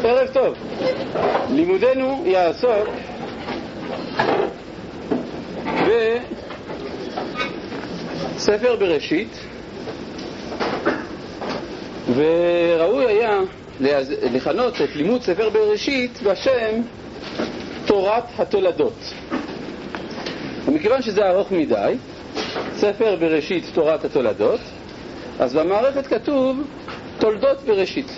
ערב טוב. לימודנו יעסוק בספר בראשית, וראוי היה לכנות את לימוד ספר בראשית בשם תורת התולדות. ומכיוון שזה ארוך מדי, ספר בראשית תורת התולדות, אז במערכת כתוב תולדות בראשית.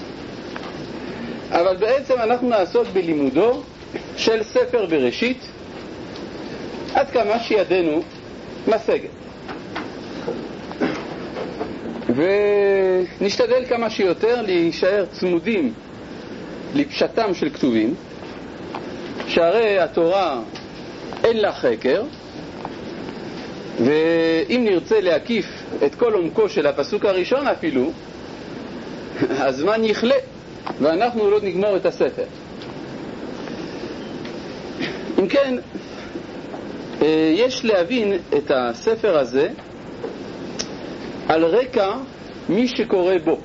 אבל בעצם אנחנו נעסוק בלימודו של ספר בראשית עד כמה שידנו משגת, ונשתדל כמה שיותר להישאר צמודים לפשטם של כתובים, שהרי התורה אין לה חקר, ואם נרצה להקיף את כל עומקו של הפסוק הראשון אפילו, הזמן יכלה ואנחנו לא נגמור את הספר. אם כן, יש להבין את הספר הזה על רקע מי שקורא בו.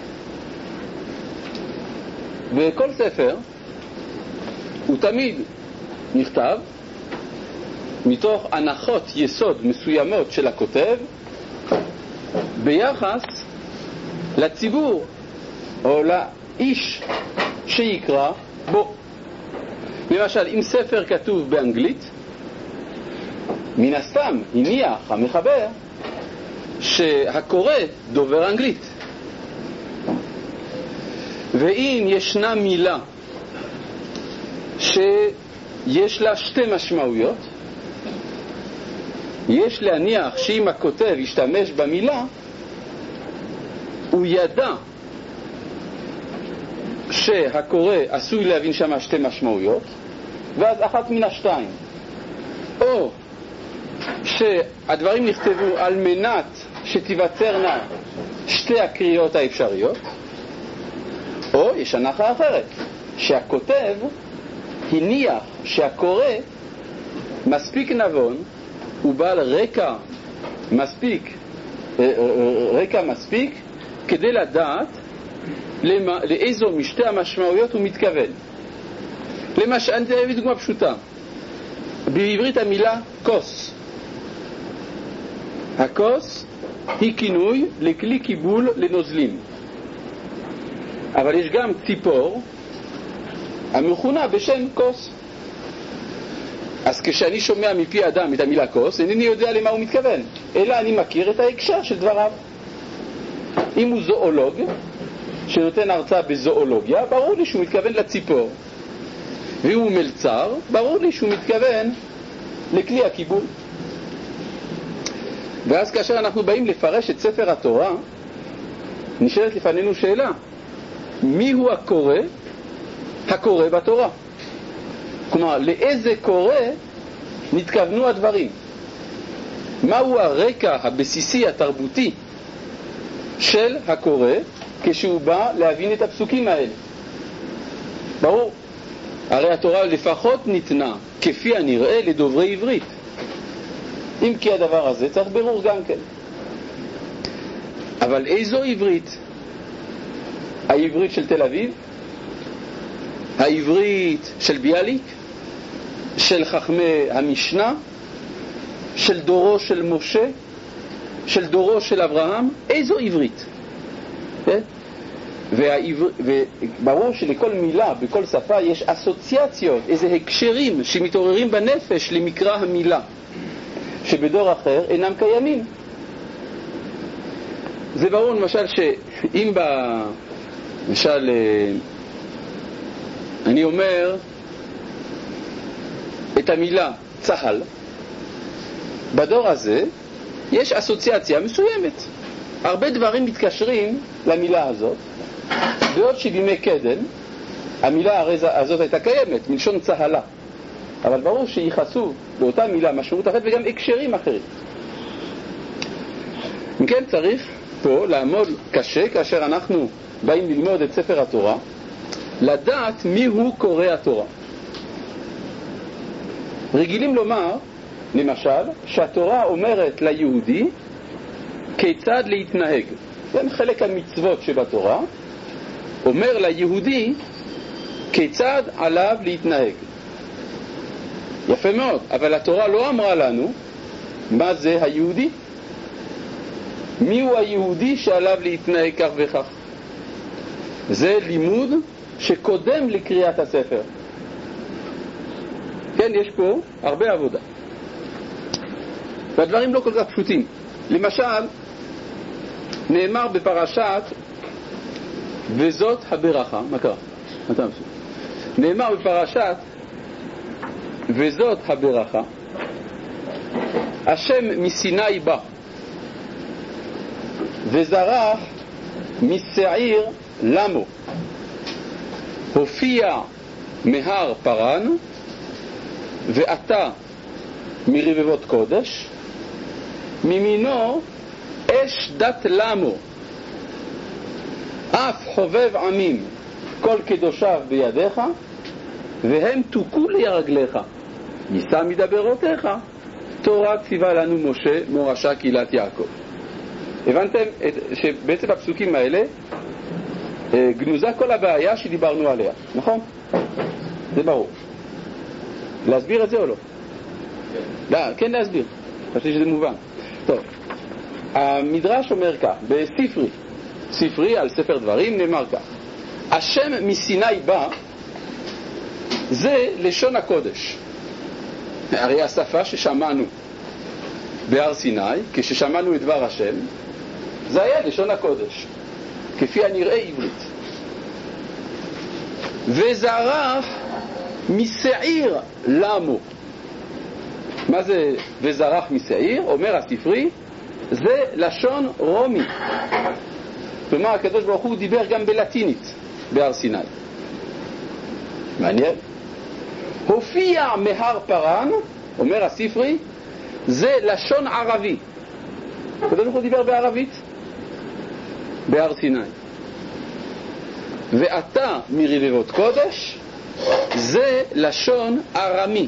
וכל ספר הוא תמיד נכתב מתוך הנחות יסוד מסוימות של הכותב ביחס לציבור או לאיש שיקרא בו. למשל, אם ספר כתוב באנגלית, מן הסתם הניח המחבר שהקורא דובר אנגלית. ואם ישנה מילה שיש לה שתי משמעויות, יש להניח שאם הכותב ישתמש במילה, הוא ידע שהקורא עשוי להבין שמה שתי משמעויות, ואז אחת מן השתיים, או שהדברים נכתבו על מנת שתיווצרנה שתי הקריאות האפשריות, או יש הנחה אחרת, שהכותב הניח שהקורא מספיק נבון ובעל רקע מספיק כדי לדעת לאיזו משתי המשמעויות הוא מתכוון. למשל, אני אביא דוגמה פשוטה. בעברית המילה כוס. הכוס היא כינוי לכלי קיבול לנוזלים. אבל יש גם ציפור המכונה בשם כוס. אז כשאני שומע מפי אדם את המילה כוס, אינני יודע למה הוא מתכוון, אלא אני מכיר את ההקשר של דבריו. אם הוא זואולוג שנותן הרצאה בזואולוגיה, ברור לי שהוא מתכוון לציפור. ואם הוא מלצר, ברור לי שהוא מתכוון לכלי הקיבול. ואז כאשר אנחנו באים לפרש את ספר התורה, נשאלת לפנינו שאלה: מי הוא הקורא בתורה? כלומר, לאיזה קורא נתכוונו הדברים? מהו הרקע הבסיסי התרבותי של הקורא כשהוא בא להבין את הפסוקים האלה? ברור, הרי התורה לפחות ניתנה כפי הנראה לדוברי עברית. אם כי הדבר הזה צריך ברור גם כן. אבל איזו עברית? העברית של תל אביב? העברית של ביאליק? של חכמי המשנה? של דורו של משה? של דורו של אברהם? איזו עברית? וברור שלכל מילה בכל שפה יש אסוציאציות, איזה הקשרים שמתעוררים בנפש למקרא המילה, שבדור אחר אינם קיימים. זה ברור למשל שאם למשל אני אומר את המילה צהל, בדור הזה יש אסוציאציה מסוימת. הרבה דברים מתקשרים למילה הזאת, בעוד שבימי קדם המילה הזאת הייתה קיימת, מלשון צהלה, אבל ברור שיחסו באותה מילה משמעות אחרת וגם הקשרים אחרים. אם כן, צריך פה לעמוד קשה כאשר אנחנו באים ללמוד את ספר התורה, לדעת מי הוא קורא התורה. רגילים לומר, למשל, שהתורה אומרת ליהודי כיצד להתנהג. כן, חלק המצוות שבתורה אומר ליהודי כיצד עליו להתנהג. יפה מאוד, אבל התורה לא אמרה לנו מה זה היהודי. מי הוא היהודי שעליו להתנהג כך וכך? זה לימוד שקודם לקריאת הספר. כן, יש פה הרבה עבודה. והדברים לא כל כך פשוטים. למשל, נאמר בפרשת וזאת הברכה. מה קרה? נאמר בפרשת וזאת הברכה, השם מסיני בא וזרח משעיר למו, הופיע מהר פרן ועתה מרבבות קודש, ממינו אש דת למו, אף חובב עמים כל קדושיו בידיך, והם תוקו לרגליך, יישא מדברותיך, תורה ציווה לנו משה מורשה קהילת יעקב. הבנתם שבעצם הפסוקים האלה גנוזה כל הבעיה שדיברנו עליה, נכון? זה ברור. להסביר את זה או לא? כן, להסביר. חשבתי שזה מובן. טוב, המדרש אומר כך, בספרי על ספר דברים נאמר כך, השם מסיני בא, זה לשון הקודש. הרי השפה ששמענו בהר סיני, כששמענו את דבר השם, זה היה לשון הקודש, כפי הנראה עברית. וזרח משעיר למו. מה זה וזרח משעיר? אומר הספרי, זה לשון רומי. כלומר, הקדוש ברוך הוא דיבר גם בלטינית בהר סיני. מעניין. הופיע מהר פרן, אומר הספרי, זה לשון ערבי. הקדוש ברוך הוא דיבר בערבית בהר סיני. ועתה מרבבות קודש, זה לשון ארמי.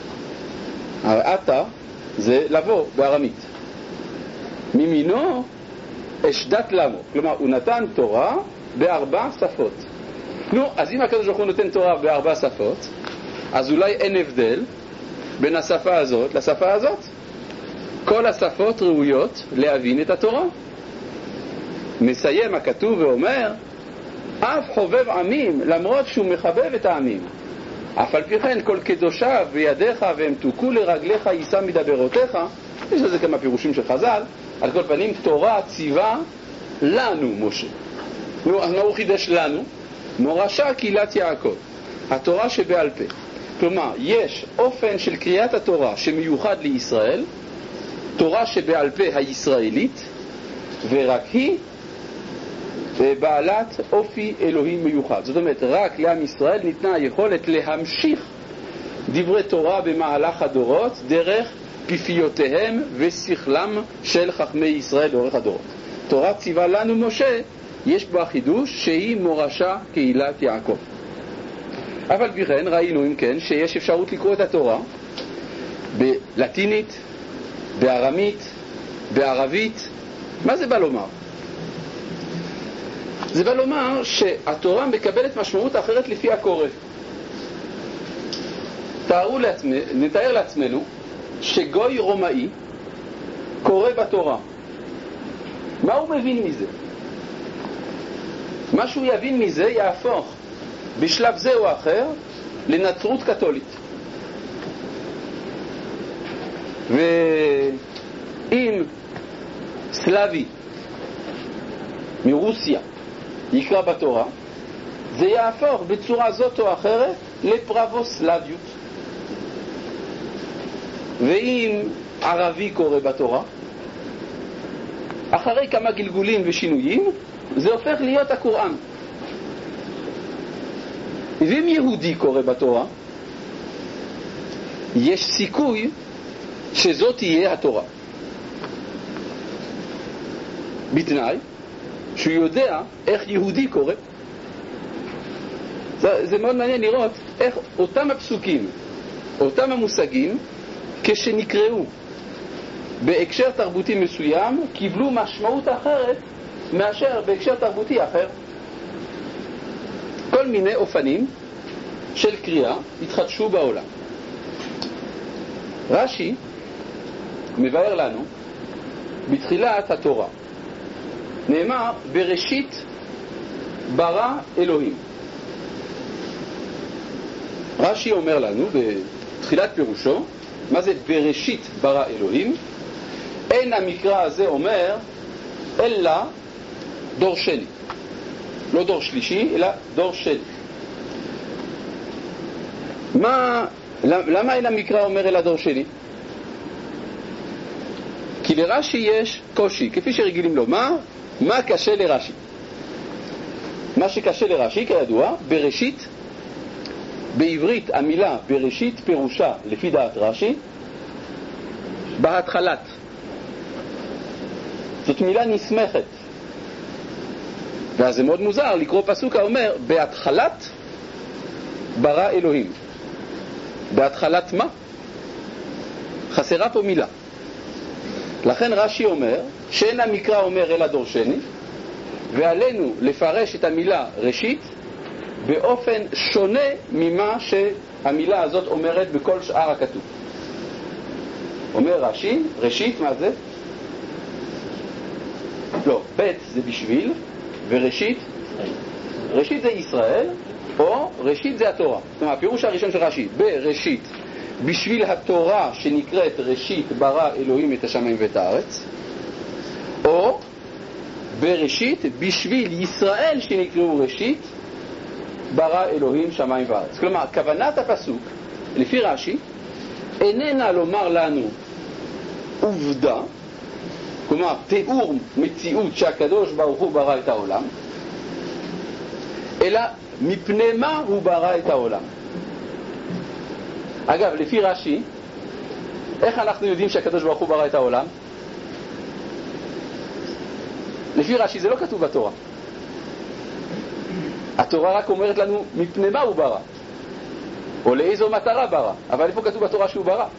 עתה זה לבוא בארמית. ממינו אשדת למו. כלומר, הוא נתן תורה בארבע שפות. נו, אז אם הקדוש ברוך הוא נותן תורה בארבע שפות, אז אולי אין הבדל בין השפה הזאת לשפה הזאת. כל השפות ראויות להבין את התורה. מסיים הכתוב ואומר, אף חובב עמים, למרות שהוא מחבב את העמים. אף על פי כן, כל קדושיו בידיך והם תוקו לרגליך יישא מדברותיך. יש לזה כמה פירושים של חז"ל. על כל פנים, תורה ציווה לנו משה. אז מה הוא חידש לנו? מורשה קהילת יעקב, התורה שבעל פה. כלומר, יש אופן של קריאת התורה שמיוחד לישראל, תורה שבעל פה הישראלית, ורק היא בעלת אופי אלוהי מיוחד. זאת אומרת, רק לעם ישראל ניתנה היכולת להמשיך דברי תורה במהלך הדורות דרך פיפיותיהם ושכלם של חכמי ישראל לאורך הדורות. תורה ציווה לנו משה, יש בה חידוש שהיא מורשה קהילת יעקב. אבל בכן ראינו אם כן שיש אפשרות לקרוא את התורה בלטינית, בארמית, בערבית. מה זה בא לומר? זה בא לומר שהתורה מקבלת משמעות אחרת לפי הקורא. נתאר לעצמנו שגוי רומאי קורא בתורה. מה הוא מבין מזה? מה שהוא יבין מזה יהפוך בשלב זה או אחר לנצרות קתולית. ואם סלאבי מרוסיה יקרא בתורה, זה יהפוך בצורה זאת או אחרת לפרבוסלביות. ואם ערבי קורא בתורה, אחרי כמה גלגולים ושינויים, זה הופך להיות הקוראן. ואם יהודי קורא בתורה, יש סיכוי שזאת תהיה התורה. בתנאי שהוא יודע איך יהודי קורא. זה מאוד מעניין לראות איך אותם הפסוקים, אותם המושגים, כשנקראו בהקשר תרבותי מסוים, קיבלו משמעות אחרת מאשר בהקשר תרבותי אחר. כל מיני אופנים של קריאה התחדשו בעולם. רש"י מבאר לנו בתחילת התורה נאמר בראשית ברא אלוהים. רש"י אומר לנו בתחילת פירושו מה זה בראשית ברא אלוהים. אין המקרא הזה אומר אלא דור שני, לא דור שלישי אלא דור שני. למה אין המקרא אומר אלא דור שני? כי לרש"י יש קושי, כפי שרגילים לומר, מה קשה לרש"י? מה שקשה לרש"י, כידוע, בראשית, בעברית המילה בראשית פירושה, לפי דעת רש"י, בהתחלת. זאת מילה נסמכת. ואז זה מאוד מוזר לקרוא פסוק האומר, בהתחלת ברא אלוהים. בהתחלת מה? חסרה פה מילה. לכן רש"י אומר שאין המקרא אומר אלא דור שני, ועלינו לפרש את המילה ראשית באופן שונה ממה שהמילה הזאת אומרת בכל שאר הכתוב. אומר רש"י, ראשית מה זה? לא, ב' זה בשביל, וראשית, ראשית זה ישראל, או ראשית זה התורה. זאת אומרת, הפירוש הראשון של רש"י, בראשית, בשביל התורה שנקראת ראשית ברא אלוהים את השמיים ואת הארץ, או בראשית בשביל ישראל שנקראו ראשית ברא אלוהים שמיים וארץ. כלומר, כוונת הפסוק לפי רש"י איננה לומר לנו עובדה, כלומר תיאור מציאות שהקדוש ברוך הוא ברא את העולם, אלא מפני מה הוא ברא את העולם. אגב, לפי רש"י, איך אנחנו יודעים שהקדוש ברוך הוא ברא את העולם? לפי רש"י זה לא כתוב בתורה. התורה רק אומרת לנו מפני מה הוא ברא, או לאיזו מטרה ברא, אבל איפה כתוב בתורה שהוא ברא?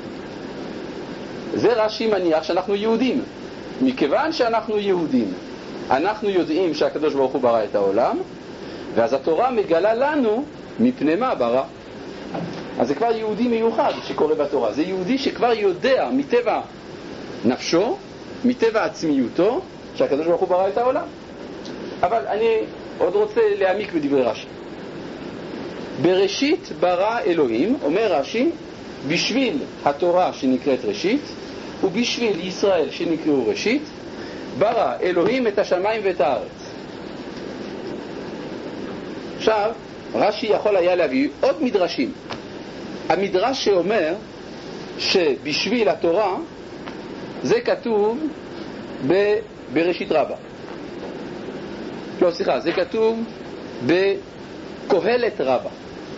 זה רש"י מניח שאנחנו יהודים. מכיוון שאנחנו יהודים, אנחנו יודעים שהקדוש ברוך הוא ברא את העולם, ואז התורה מגלה לנו מפני מה ברא. אז זה כבר יהודי מיוחד שקורא בתורה. זה יהודי שכבר יודע מטבע נפשו, מטבע עצמיותו, שהקדוש ברוך הוא ברא את העולם. אבל אני עוד רוצה להעמיק בדברי רש"י. בראשית ברא אלוהים, אומר רש"י, בשביל התורה שנקראת ראשית, ובשביל ישראל שנקראו ראשית, ברא אלוהים את השמיים ואת הארץ. עכשיו, רש"י יכול היה להביא עוד מדרשים. המדרש שאומר שבשביל התורה זה כתוב בראשית רבה. לא, סליחה, זה כתוב בקהלת רבה.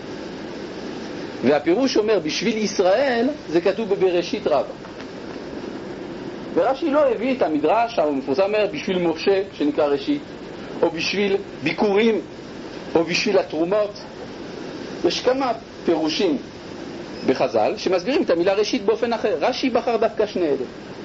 והפירוש אומר בשביל ישראל זה כתוב בבראשית רבה. ורש"י לא הביא את המדרש המפורסם אומר בשביל משה שנקרא ראשית, או בשביל ביקורים, או בשביל התרומות. יש כמה פירושים בחז"ל שמסבירים את המילה ראשית באופן אחר. רש"י בחר דווקא שני אלה.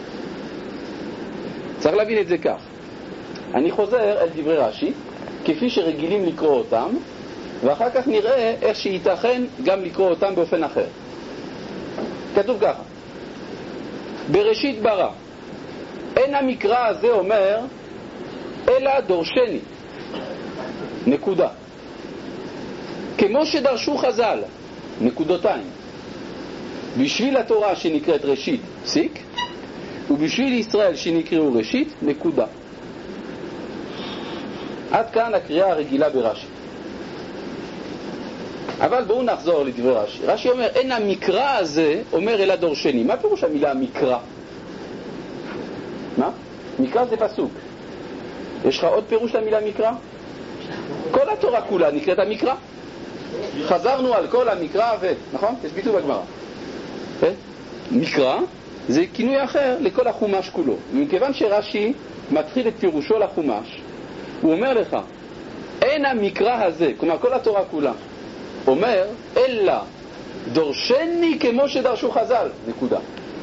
צריך להבין את זה כך. אני חוזר אל דברי רש"י כפי שרגילים לקרוא אותם, ואחר כך נראה איך שייתכן גם לקרוא אותם באופן אחר. כתוב ככה: בראשית ברא. אין המקרא הזה אומר אלא דורשני, נקודה. כמו שדרשו חז"ל, נקודותיים, בשביל התורה שנקראת ראשית, פסיק, ובשביל ישראל שנקראו ראשית, נקודה. עד כאן הקריאה הרגילה ברש"י. אבל בואו נחזור לדברי רש"י. רש"י אומר, אין המקרא הזה אומר אלא דורשני. מה פירוש המילה מקרא? מה? מקרא זה פסוק. יש לך עוד פירוש למילה מקרא? כל התורה כולה נקראת המקרא. חזרנו על כל המקרא נכון? יש ביטוי בגמרא. מקרא זה כינוי אחר לכל החומש כולו. ומכיוון שרש"י מתחיל את פירושו לחומש, הוא אומר לך, אין המקרא הזה, כלומר כל התורה כולה, אומר, אלא דורשני כמו שדרשו חז"ל, נקודה.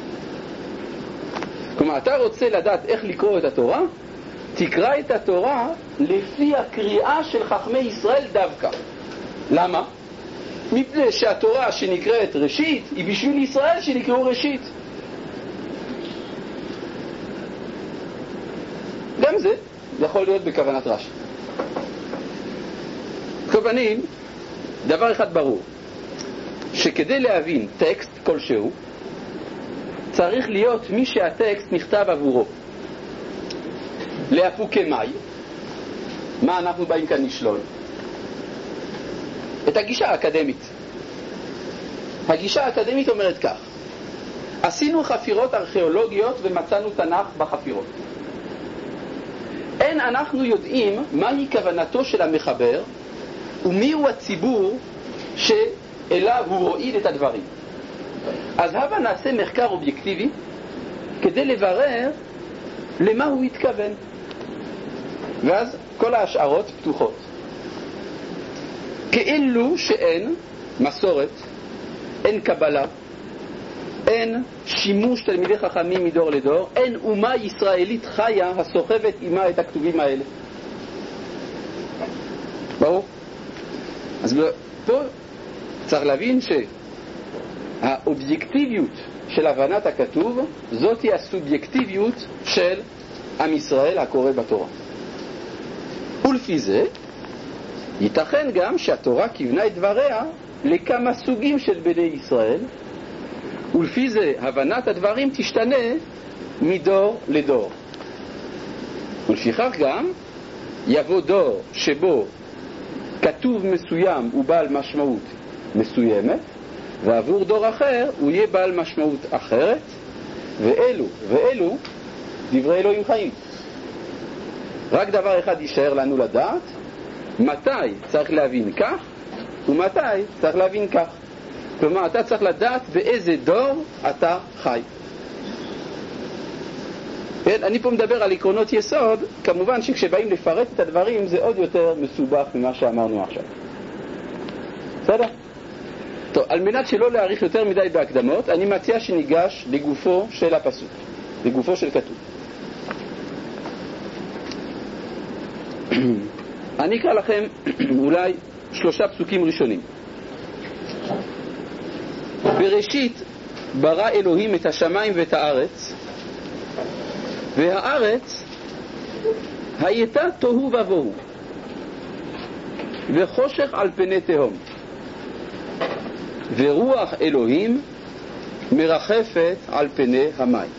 כלומר, אתה רוצה לדעת איך לקרוא את התורה? תקרא את התורה לפי הקריאה של חכמי ישראל דווקא. למה? מפני שהתורה שנקראת ראשית היא בשביל ישראל שנקראו ראשית. גם זה יכול להיות בכוונת רש"י. כוונים, דבר אחד ברור, שכדי להבין טקסט כלשהו צריך להיות מי שהטקסט נכתב עבורו. להפוקי מאי, מה אנחנו באים כאן לשלול? את הגישה האקדמית. הגישה האקדמית אומרת כך: עשינו חפירות ארכיאולוגיות ומצאנו תנ"ך בחפירות. אין אנחנו יודעים מהי כוונתו של המחבר ומיהו הציבור שאליו הוא הועיד את הדברים. אז הבה נעשה מחקר אובייקטיבי כדי לברר למה הוא התכוון. ואז כל ההשערות פתוחות. כאילו שאין מסורת, אין קבלה, אין שימוש תלמידי חכמים מדור לדור, אין אומה ישראלית חיה הסוחבת עימה את הכתובים האלה. ברור? אז פה צריך להבין שהאובייקטיביות של הבנת הכתוב זאת היא הסובייקטיביות של עם ישראל הקורא בתורה. ולפי זה ייתכן גם שהתורה כיוונה את דבריה לכמה סוגים של בני ישראל, ולפי זה הבנת הדברים תשתנה מדור לדור. ולפיכך גם יבוא דור שבו כתוב מסוים הוא בעל משמעות מסוימת, ועבור דור אחר הוא יהיה בעל משמעות אחרת, ואלו דברי אלוהים חיים. רק דבר אחד יישאר לנו לדעת, מתי צריך להבין כך ומתי צריך להבין כך. כלומר, אתה צריך לדעת באיזה דור אתה חי. כן? אני פה מדבר על עקרונות יסוד, כמובן שכשבאים לפרט את הדברים זה עוד יותר מסובך ממה שאמרנו עכשיו. בסדר? טוב, על מנת שלא להאריך יותר מדי בהקדמות, אני מציע שניגש לגופו של הפסוק, לגופו של כתוב. אני אקרא לכם אולי 3 פסוקים ראשונים. בראשית ברא אלוהים את השמיים ואת הארץ, והארץ הייתה תוהו ובוהו וחושך על פני תהום, ורוח אלוהים מרחפת על פני המים.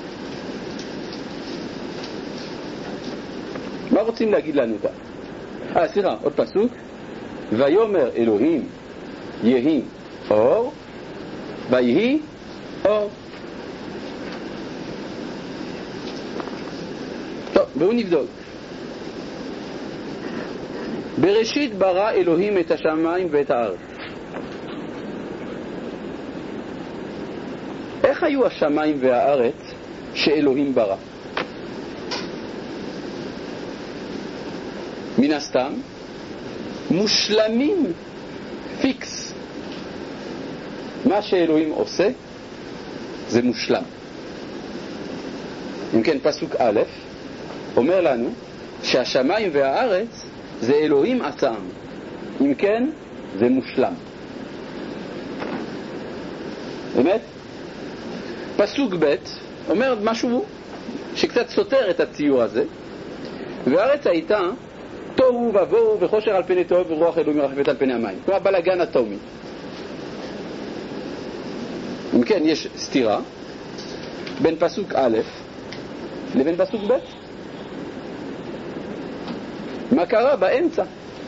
מה רוצים להגיד לנו כאן? סליחה, עוד פסוק. ויאמר אלוהים יהי אור, ויהי אור. טוב, בואו נבדוק. בראשית ברא אלוהים את השמיים ואת הארץ. איך היו השמיים והארץ שאלוהים ברא? מן הסתם מושלמים, פיקס. מה שאלוהים עושה זה מושלם. אם כן, פסוק א' אומר לנו שהשמיים והארץ זה אלוהים עצם. אם כן, זה מושלם. באמת? פסוק ב' אומר משהו שקצת סותר את הציור הזה. והארץ הייתה תוהו ובוהו וחושך על פני תהום ורוח אלוהים מרחפת על פני המים. כמו בלגן אטומי. אם כן, יש סתירה בין פסוק א' לבין פסוק ב'. מה קרה באמצע?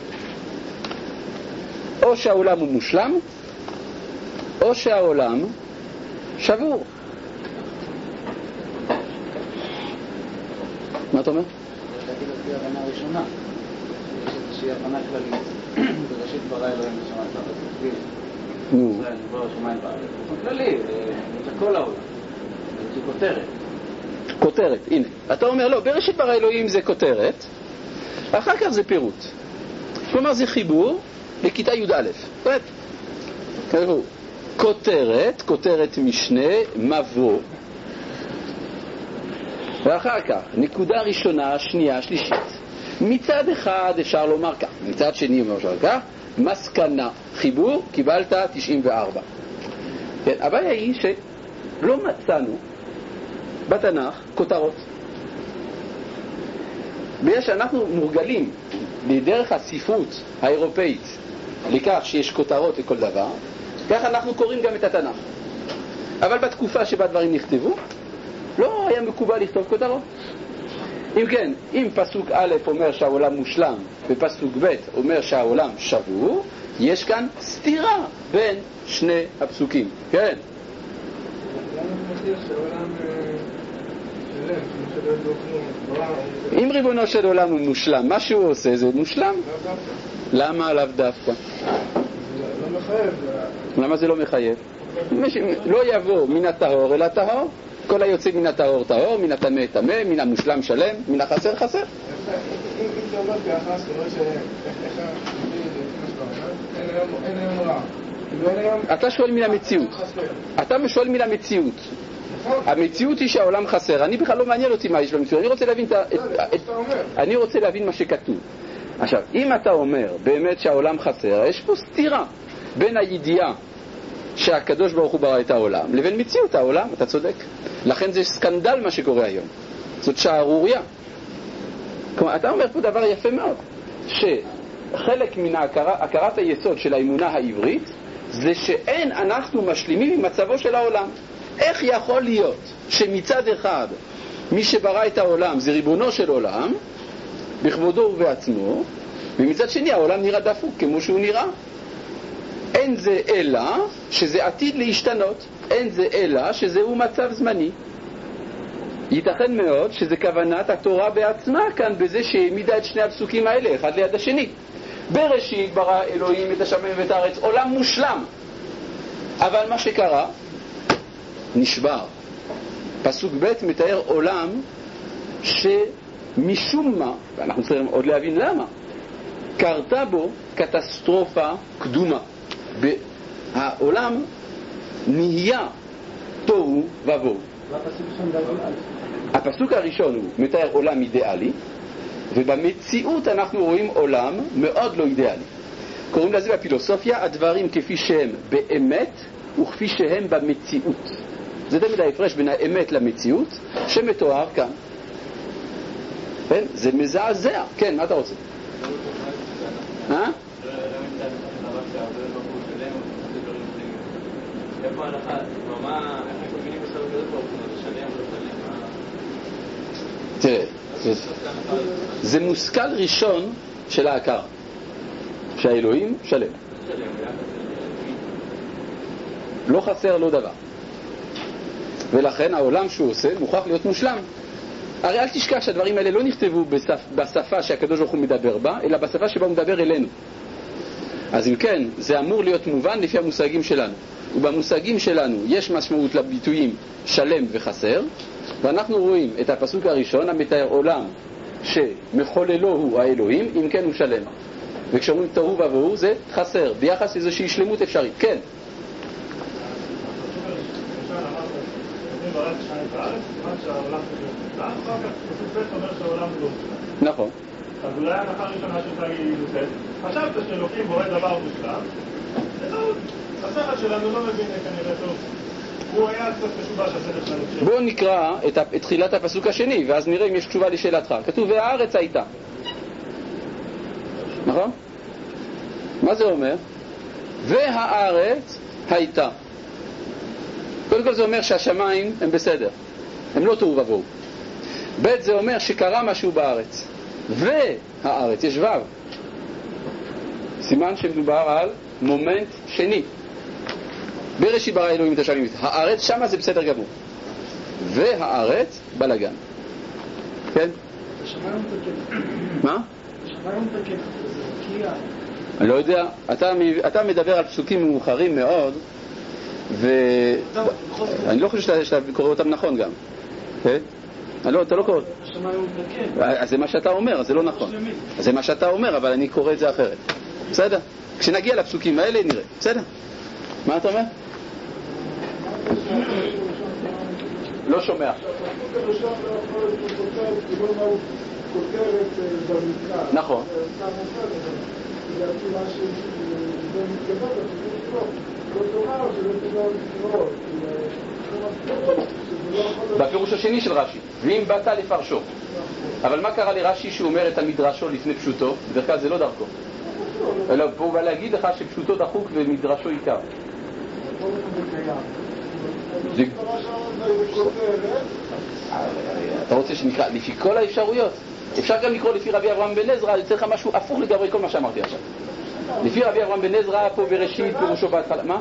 או שהעולם הוא מושלם, או שהעולם שבור. מה אתה אומר? להגיד לפי הבנה הראשונה, יש איזושהי הבנה כללית. בראשית ברא אלוהים השמיים והארץ. ישראל נברא השמיים והארץ. זה כללי, זה כל העולם. זה כותרת. כותרת, הנה. אתה אומר, לא, בראשית ברא אלוהים זה כותרת, אחר כך זה פירוט. כלומר, זה חיבור לכיתה י' א'. זאת אומרת, כותרת, כותרת משנה, מבוא. ואחר כך, נקודה ראשונה, שנייה, שלישית. מצד אחד אפשר לומר כך, מצד שני אפשר כך, מסקנה, חיבור, קיבלת 94. כן, הבעיה היא שלא מצאנו בתנ"ך כותרות. בגלל שאנחנו מורגלים בדרך הספרות האירופאית לכך שיש כותרות לכל דבר, כך אנחנו קוראים גם את התנ"ך. אבל בתקופה שבה דברים נכתבו, לא היה מקובל לכתוב כותרות. אם כן, אם פסוק א' אומר שהעולם מושלם ופסוק ב' אומר שהעולם שבור, יש כאן סתירה בין שני הפסוקים. כן. אם ריבונו של עולם הוא מושלם, מה שהוא עושה זה מושלם. למה עליו דווקא? לא מחייב. למה זה לא מחייב? לא יבוא מן הטהור אל הטהור, כל היוצא מן הטהור טהור, מן הטמא טמא, מן המושלם שלם, מן החסר חסר. אם זה אומר ביחס, כמו אין היום רע. אתה שואל מן המציאות. אתה שואל מן המציאות. המציאות היא שהעולם חסר. אני בכלל לא מעניין אותי מה יש במציאות. אני רוצה להבין מה שכתוב. עכשיו, אם אתה אומר באמת שהעולם חסר, יש פה סתירה בין הידיעה שהקדוש ברוך הוא ברא את העולם לבין מציאות העולם. אתה צודק. לכן זה סקנדל מה שקורה היום. זאת שערוריה. כלומר, אתה אומר פה דבר יפה מאוד, שחלק מן הכרת היסוד של האמונה העברית זה שאין אנחנו משלימים עם מצבו של העולם. איך יכול להיות שמצד אחד מי שברא את העולם זה ריבונו של עולם בכבודו ובעצמו, ומצד שני העולם נראה דפוק כמו שהוא נראה? אין זה אלא שזה עתיד להשתנות, אין זה אלא שזהו מצב זמני. ייתכן מאוד שזה כוונת התורה בעצמה כאן בזה שהעמידה את שני הפסוקים האלה אחד ליד השני. בראשית ברא אלוהים את השמיים ואת הארץ, עולם מושלם. אבל מה שקרה נשבר. פסוק ב' מתאר עולם שמשום מה, ואנחנו צריכים עוד להבין למה, קרתה בו קטסטרופה קדומה. העולם נהיה תוהו ובוהו. הפסוק הראשון הוא מתאר עולם אידיאלי, ובמציאות אנחנו רואים עולם מאוד לא אידיאלי. קוראים לזה בפילוסופיה הדברים כפי שהם באמת וכפי שהם במציאות. זה תמיד ההפרש בין האמת למציאות שמתואר כאן. כן? זה מזעזע. כן, מה אתה רוצה? תראה, זה מושכל ראשון של ההכרה שהאלוהים שלם, לא חסר לו דבר, ולכן העולם שהוא עושה מוכרח להיות מושלם. הרי אל תשכח שהדברים האלה לא נכתבו בשפה שהקדוש ברוך הוא מדבר בה, אלא בשפה שבה הוא מדבר אלינו. אז אם כן, זה אמור להיות מובן לפי המושגים שלנו, ובמושגים שלנו יש משמעות לביטויים שלם וחסר, ואנחנו רואים את הפסוק הראשון המתאר עולם שמחוללו הוא האלוהים, אם כן הוא שלם. וכשאומרים תוהו ובוהו זה חסר ביחס לאיזושהי שלמות אפשרית. כן. נכון. אז אולי הנחה ראשונה שלך היא נוסעת, חשבת שאלוקים בורא דבר מושלם, השכל שלנו לא מבין כנראה טוב. הוא היה קצת משובש השכל שלנו. בואו נקרא את תחילת הפסוק השני, ואז נראה אם יש תשובה לשאלתך. כתוב והארץ הייתה. נכון? מה זה אומר? והארץ הייתה. קודם כל זה אומר שהשמיים הם בסדר, הם לא תוהו ובוהו. ב' זה אומר שקרה משהו בארץ, והארץ, יש ו', סימן שמדובר על מומנט שני. בראשית ברא אלוהים את השמיים, הארץ, שמה זה בסדר גמור, והארץ בלגן. כן? מה? אני לא יודע, אתה מדבר על פסוקים מאוחרים מאוד, ואני לא חושב שאתה קורא אותם נכון גם. אתה לא קורא. אז זה מה שאתה אומר, אז זה לא נכון. אז זה מה שאתה אומר, אבל אני קורא את זה אחרת. בסדר? כשנגיע לפסוקים האלה נראה. בסדר? מה אתה אומר? לא שומע. נכון. לדעתי מה שזה מתכוון, לא תורה או שזה תורה, בפירוש השני של רש"י, ואם באת לפרשו. אבל מה קרה לרש"י שהוא אומר את המדרשו לפני פשוטו? בדרך כלל זה לא דרכו. אלא פה הוא בא להגיד לך שפשוטו דחוק ומדרשו עיקר. אתה רוצה שנקרא לפי כל האפשרויות? אפשר גם לקרוא לפי רבי אברהם בן עזרא, יוצא לך משהו הפוך לגבי כל מה שאמרתי עכשיו. לפי רבי אברהם בן עזרא פה בראשית פירושו בהתחלה. מה?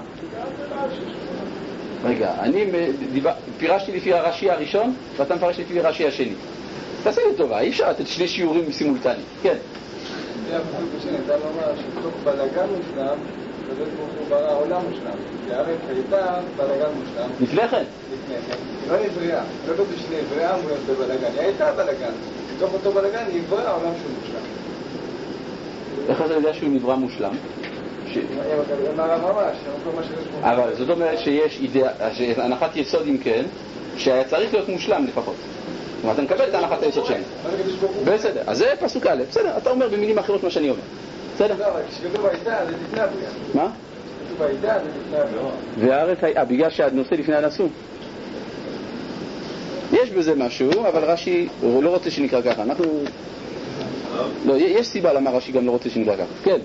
רגע, אני פירשתי לפי הרש"י הראשון ואתה מפרש לפי הרש"י השני. תעשה לי טובה, אי אפשר לתת שני שיעורים סימולטניים. כן. זה הפסוק השני, אתה אומר שבתוך בלגן מושלם, הקדוש ברוך הוא ברא עולם מושלם. והארץ הייתה בלגן מושלם. לפני כן? לפני כן. לא נבראה, לא בשני נבראה אמרו בבלגן, היא הייתה בלגן. בתוך אותו בלגן היא נבראה עולם שהוא מושלם. איך אתה יודע שהוא נברא מושלם? אבל זאת אומרת שיש הנחת יסוד אם כן, שהיה צריך להיות מושלם לפחות. אתה מקבל את הנחת היסוד שלי. בסדר, אז זה פסוק א', בסדר, אתה אומר במילים אחרות מה שאני אומר. בסדר? לא, כשכתוב הייתה זה לפני הבריאה. מה? כתוב הייתה זה לפני הבריאה. והארץ היה, בגלל שהנושא לפני הנשוא. יש בזה משהו, אבל רש"י לא רוצה שנקרא ככה. אנחנו... לא, יש סיבה למה רש"י גם לא רוצה שנקרא ככה. כן.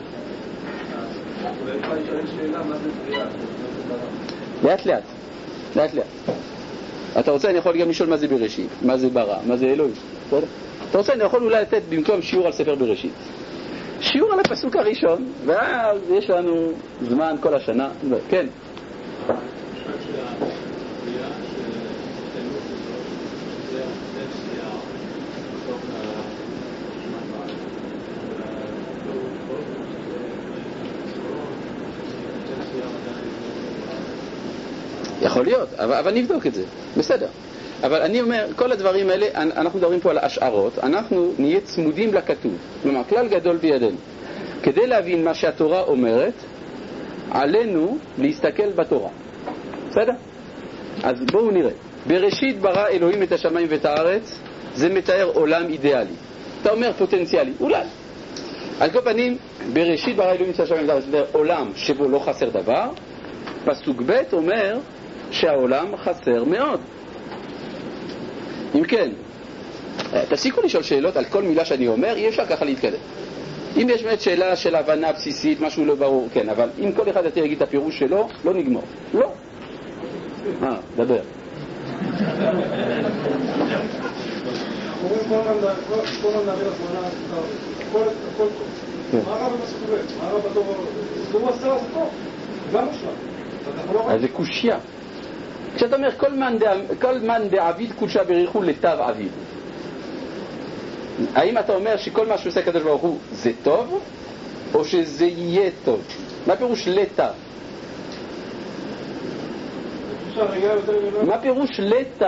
לאט לאט. לאט לאט. אתה רוצה, אני יכול גם לשאול מה זה בראשית, מה זה ברא, מה זה אלוהים. אתה רוצה, אני יכול אולי לתת במקום שיעור על ספר בראשית. שיעור על הפסוק הראשון, ואז יש לנו זמן כל השנה. כן. יכול להיות, אבל נבדוק את זה, בסדר. אבל אני אומר, כל הדברים האלה, אנחנו מדברים פה על השערות, אנחנו נהיה צמודים לכתוב. כלומר, כלל גדול בידינו. כדי להבין מה שהתורה אומרת, עלינו להסתכל בתורה. בסדר? אז בואו נראה. בראשית ברא אלוהים את השמיים ואת הארץ, זה מתאר עולם אידיאלי. אתה אומר פוטנציאלי, אולי. על כל פנים, בראשית ברא אלוהים את השמיים ואת הארץ, זה עולם שבו לא חסר דבר. פסוק ב' אומר שהעולם חסר מאוד. אם כן, תפסיקו לשאול שאלות על כל מילה שאני אומר, אי אפשר ככה להתקדם. אם יש באמת שאלה של הבנה בסיסית, משהו לא ברור, כן, אבל אם כל אחד יגיד את הפירוש שלו, לא נגמור. לא. דבר. אומרים כל הזמן נעביר הזמנה, הכל טוב. מה רע בפסוק ב'? מה רע בתור? הוא עשה זה טוב, גם מושלם. אז זה קושיה. כשאתה אומר כל מן דעביד קודשה בריחו לתו עביד, האם אתה אומר שכל מה שעושה הקדוש ברוך הוא זה טוב או שזה יהיה טוב? מה פירוש לתו? מה פירוש לתו?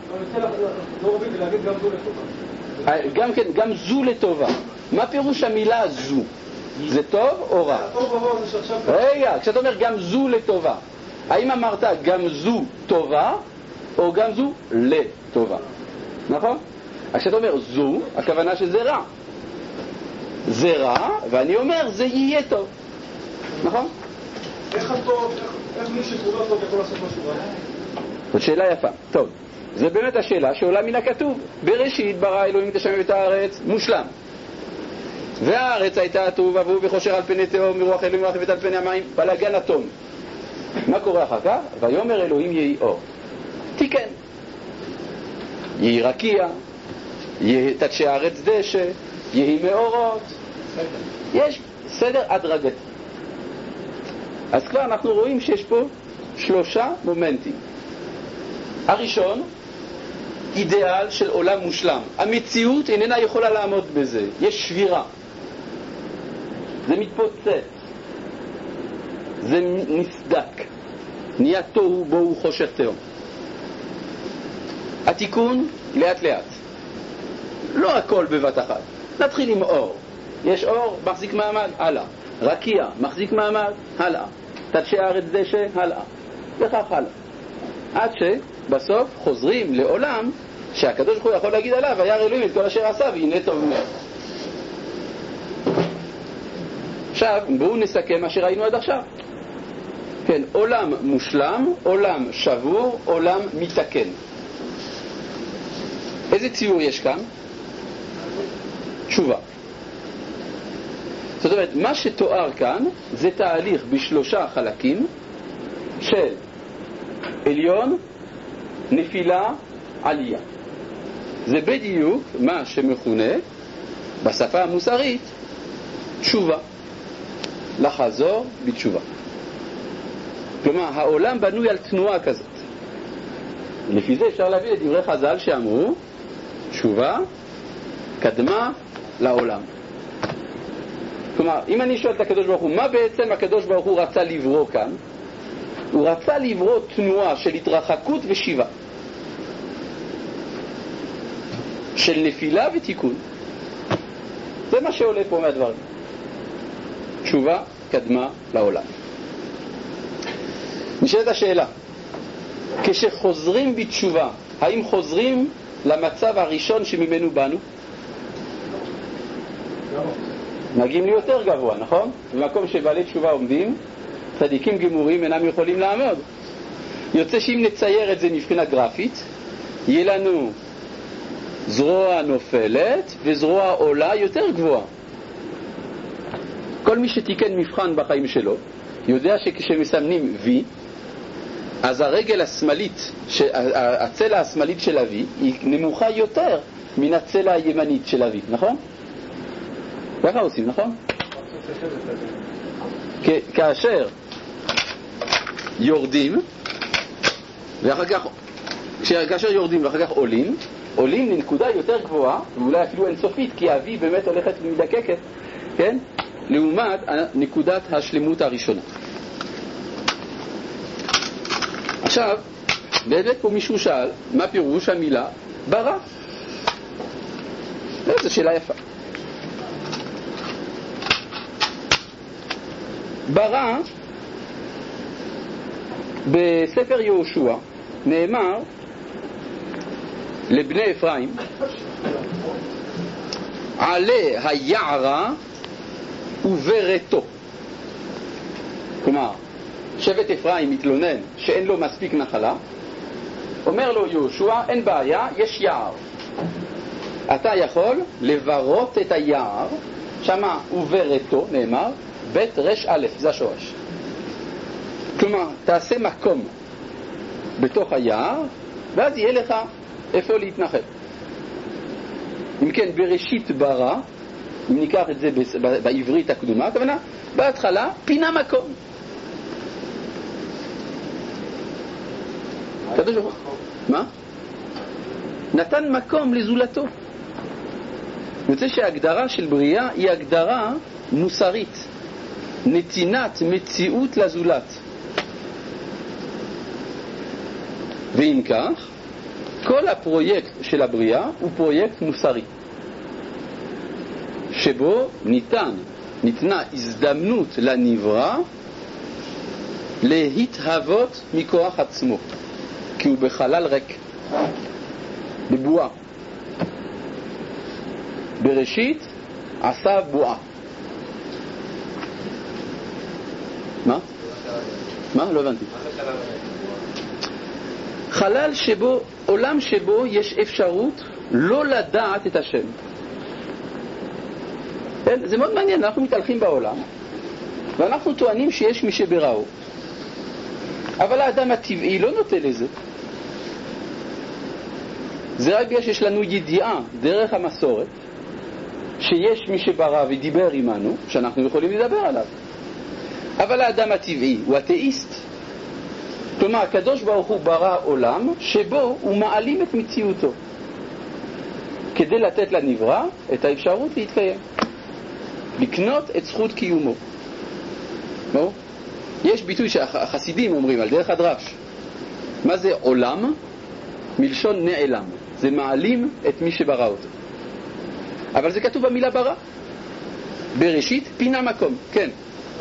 גם כן, גם זו לטובה. מה פירוש המילה זו? זה טוב או רע? רגע, כשאתה אומר גם זו לטובה, האם אמרת גם זו טובה או גם זו לטובה? נכון? אז כשאתה אומר זו, הכוונה שזה רע. זה רע, ואני אומר זה יהיה טוב. נכון? איך מי שקורא טוב יכול לעשות משהו רע? זאת שאלה יפה. טוב, זה באמת השאלה שעולה מן הכתוב. בראשית ברא אלוהים את השמיים ואת הארץ, מושלם. והארץ הייתה תוהו ובוהו וחושך על פני תהום, מרוח אלוהים רחבת על פני המים, בלגן אטום. מה קורה אחר כך? ויאמר אלוהים יהי אור. תיקן. יהי רקיע, תדשא הארץ דשא, יהי מאורות. יש סדר הדרגתי. אז כבר אנחנו רואים שיש פה 3 מומנטים. הראשון, אידיאל של עולם מושלם. המציאות איננה יכולה לעמוד בזה. יש שבירה. זה מתפוצץ. זה נסדק. נהיה תוהו בוהו חושך תהום. התיקון לאט לאט. לא הכל בבת אחת. נתחיל עם אור. יש אור, מחזיק מעמד, הלאה. רקיע, מחזיק מעמד, הלאה. תדשא הארץ דשא, הלאה. וכך הלאה. עד שבסוף חוזרים לעולם שהקדוש ברוך הוא יכול להגיד עליו, וירא אלוהים את כל אשר עשה והנה טוב מאוד. עכשיו בואו נסכם מה שראינו עד עכשיו. כן, עולם מושלם, עולם שבור, עולם מתקן. איזה ציור יש כאן? תשובה. זאת אומרת, מה שתואר כאן זה תהליך בשלושה חלקים של עליון, נפילה, עלייה. זה בדיוק מה שמכונה בשפה המוסרית תשובה, לחזור בתשובה. כלומר, העולם בנוי על תנועה כזאת. לפי זה אפשר להביא את דברי חז"ל שאמרו תשובה קדמה לעולם. כלומר, אם אני שואל את הקדוש ברוך הוא, מה בעצם הקדוש ברוך הוא רצה לברוא כאן? הוא רצה לברוא תנועה של התרחקות ושיבה, של נפילה ותיקון. זה מה שעולה פה מהדברים. תשובה קדמה לעולם. נשאלת השאלה, כשחוזרים בתשובה, האם חוזרים למצב הראשון שממנו באנו? מגיעים לי יותר גבוה, נכון? במקום שבעלי תשובה עומדים, צדיקים גמורים אינם יכולים לעמוד. יוצא שאם נצייר את זה מבחינה גרפית, יהיה לנו זרוע נופלת וזרוע עולה יותר גבוהה. כל מי שתיקן מבחן בחיים שלו יודע שכשמסמנים V, אז הרגל השמאלית, הצלע השמאלית של ה-V היא נמוכה יותר מן הצלע הימנית של ה-V, נכון? ככה עושים, נכון? כאשר יורדים ואחר כך כאשר יורדים ואחר כך עולים לנקודה יותר גבוהה, ואולי אפילו אינסופית, כי ה-V באמת הולכת ומדקקת, כן? לעומת נקודת השלמות הראשונה. עכשיו, באמת פה מישהו שאל, מה פירוש המילה ברא? זו שאלה יפה. ברא, בספר יהושע נאמר לבני אפרים, עלה היערה וברתו. כלומר, שבט אפרים מתלונן שאין לו מספיק נחלה, אומר לו יהושע, אין בעיה, יש יער. אתה יכול לברות את היער, שמה וברתו נאמר, בית רש א', זה השורש. כלומר, תעשה מקום בתוך היער, ואז יהיה לך איפה להתנחל. אם כן, בראשית ברא, אם ניקח את זה בעברית הקדומה, הכוונה, בהתחלה פינה מקום. קדוש ברוך הוא. מה? נתן מקום לזולתו. יוצא שההגדרה של בריאה היא הגדרה מוסרית, נתינת מציאות לזולת. ואם כך, כל הפרויקט של הבריאה הוא פרויקט מוסרי, שבו ניתנה הזדמנות לנברא להתהוות מכוח עצמו, כי הוא בחלל ריק, בבועה. בראשית עשה בועה. מה? לא הבנתי. חלל שבו, עולם שבו יש אפשרות לא לדעת את השם. זה מאוד מעניין, אנחנו מתהלכים בעולם ואנחנו טוענים שיש מי שבראו, אבל האדם הטבעי לא נוטה לזה. זה רק בגלל שיש לנו ידיעה דרך המסורת שיש מי שברא ודיבר עמנו, שאנחנו יכולים לדבר עליו. אבל האדם הטבעי הוא אתאיסט. כלומר, הקדוש ברוך הוא ברא עולם שבו הוא מעלים את מציאותו כדי לתת לנברא את האפשרות להתקיים, לקנות את זכות קיומו. לא? יש ביטוי שהחסידים אומרים על דרך הדרש. מה זה עולם? מלשון נעלם. זה מעלים את מי שברא אותו. אבל זה כתוב במילה ברא. בראשית פינה מקום. כן.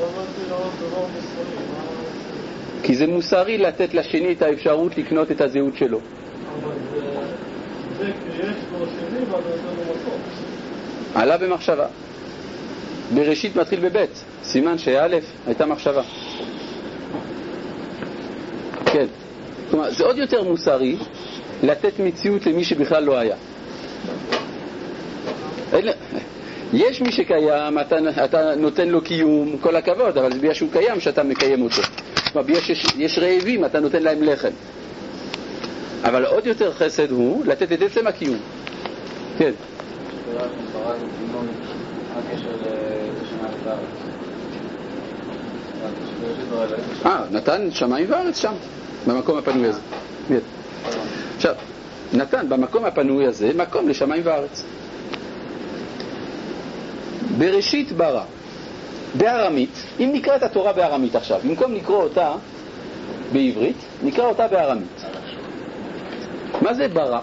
כי זה מוסרי לתת לשני את האפשרות לקנות את הזהות שלו. אבל זה כי יש לו שני ואתה נותן לו מקום. עלה במחשבה. בראשית מתחיל בבית. סימן שא' הייתה מחשבה. כן. כלומר, זה עוד יותר מוסרי לתת מציאות למי שבכלל לא היה. יש מי שקיים, אתה נותן לו קיום, כל הכבוד, אבל זה בגלל שהוא קיים שאתה מקיים אותו. כלומר, יש רעבים, אתה נותן להם לחם. אבל עוד יותר חסד הוא לתת את עצם הקיום. כן. נתן שמיים וארץ שם, במקום הפנוי הזה. עכשיו, נתן במקום הפנוי הזה מקום לשמיים וארץ. בראשית ברא, בארמית, אם נקרא את התורה בארמית עכשיו, במקום לקרוא אותה בעברית, נקרא אותה בארמית. מה זה ברא?